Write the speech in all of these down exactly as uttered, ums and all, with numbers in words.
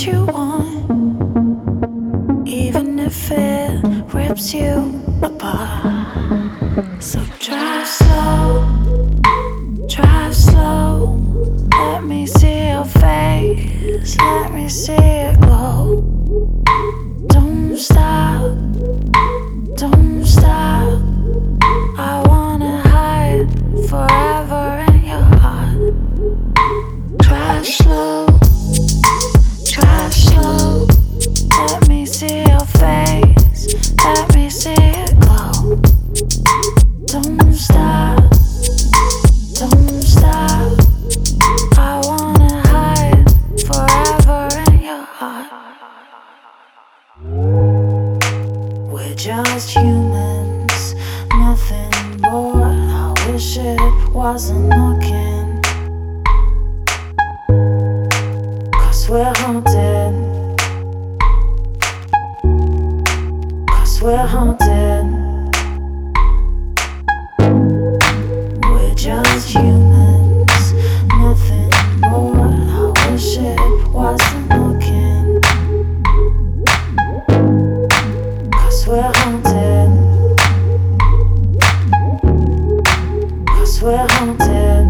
what you want, even if it rips you apart. So drive slow, drive slow. Let me see your face, let me see it glow. Don't stop, don't stop. I wanna hide forever in your heart. Drive slow, drive slow. Let me see your face, let me see it glow. Don't stop, don't stop. I wanna hide forever in your heart. We're just humans, nothing more. I wish it wasn't looking, 'cause we're haunted, 'cause we're haunted. We're just humans, nothing more. I wish it wasn't looking, 'cause we're haunted, 'cause we're haunted.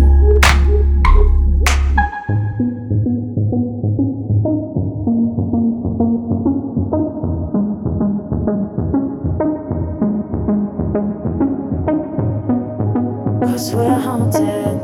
Cause we're haunted,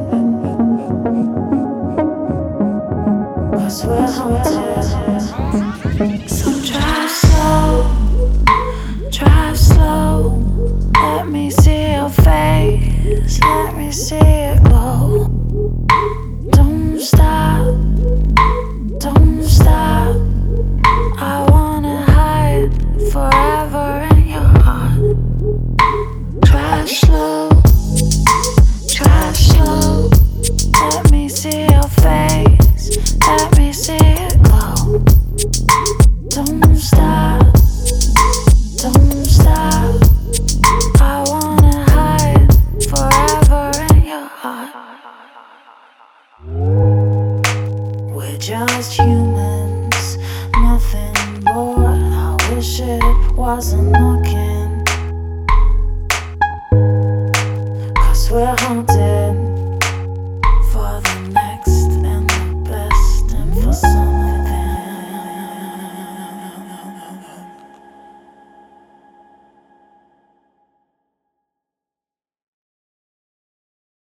'cause we're haunted. So drive slow, drive slow. Let me see your face, let me see it glow. Don't stop, don't stop. I wanna hide forever in your heart. Drive slow, drive slow. Let me see your face, let me see it glow. Don't stop, don't stop. I wanna hide forever in your heart. We're just humans, nothing more. I wish it wasn't looking, 'cause we're haunted.